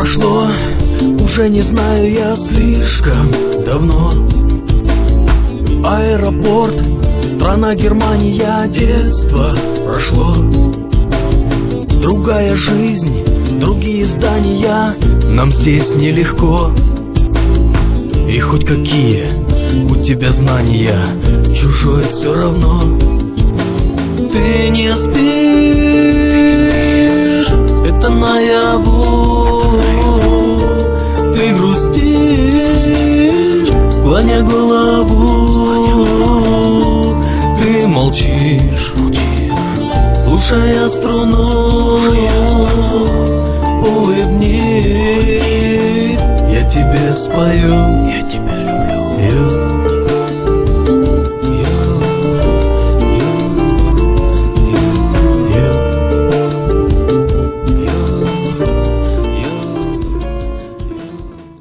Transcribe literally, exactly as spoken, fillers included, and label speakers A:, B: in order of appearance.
A: прошло, уже не знаю я слишком давно. Аэропорт, страна Германия, детство прошло. Другая жизнь, другие здания, нам здесь нелегко. И хоть какие у тебя знания, чужое все равно. Ты не спишь, это наяву. Ты грустишь, склоня голову. Ты молчишь, слушая струну. Улыбнись, я тебе спою, я тебе